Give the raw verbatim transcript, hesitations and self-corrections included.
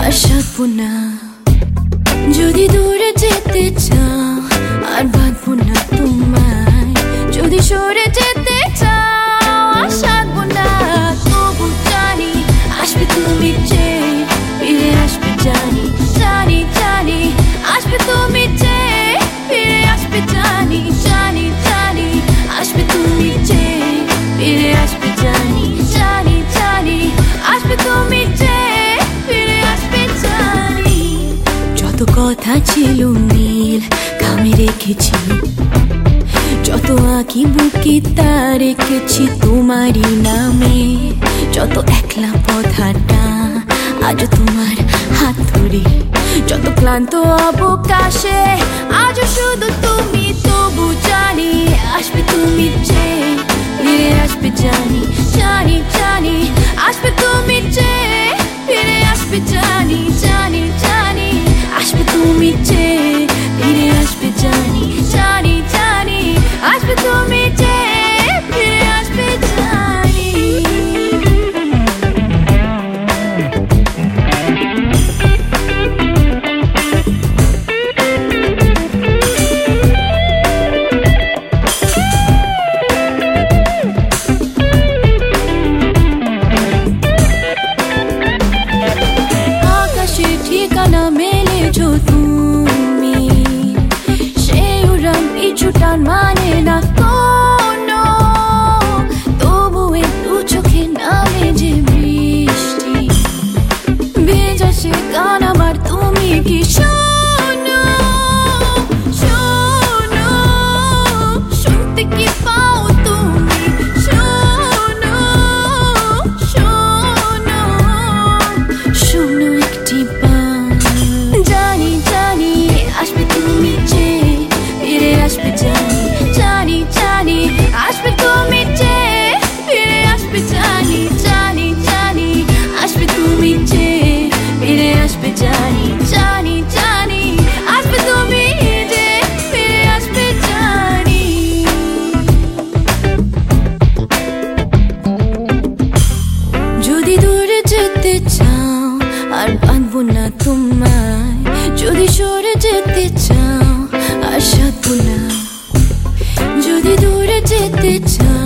আর সাধবো না। যদি দূরে যেতে চাও আর বাঁধবো না তোমায়, যদি সরে যেতে চাও আর সাধবো না। তবু জানি আসবে তুমি যে ফিরে আসবে, জানি জানি জানি আসবে তুমি যে ফিরে আসবে, জানি জানি জানি আসবে তুমি যে ফিরে আসবে, জানি জানি জানি আসবে তুমি যে ফিরে আসবে, জানি। যত কথা ছিল নীল খামে রেখেছি, যত আঁকি বুকে তা রেখেছি তোমারই নামে। যত একলা পথ হাঁটা আজ তোমার হাত ধরে, যত ক্লান্ত অবকাশে আজ শুধু তুমি। তবু জানি আসবে তুমি যে ফিরে আসবে, জানি জানি জানি আসবে তুমি যে ফিরে আসবে, জানি জানি জানি আসবে তুমি যে ফিরে আসবে, জানি জানি জানি আসবে তুমি যে ফিরে আসবে, জানি। আকাশে ঠিকানা মেলেছো তুমি, সেই উড়ান পিছুটান মানে না কোনো। তবু একটু চোখে নামে যে বৃষ্টি, ভেজা সে গান আমার তুমি কি শোনো? শোনো শুনতে কি পাও তুমি? শোনো শোনো শোনো একটি বার। জানি জানি আসবে তুমি যে ফিরে আসবে, জানি জানি জানি আসবে তুমি যে ফিরে আসবে, জানি জানি জানি আসবে তুমি যে ফিরে আসবে, জানি জানি জানি আসবে তুমি যে ফিরে আসবে, জানি। যদি দূরে যেতে চাও আর বাঁধবো না তোমায়, যদি সরে যেতে চাও আর সাধবো না। যদি দূরে যেতে চাও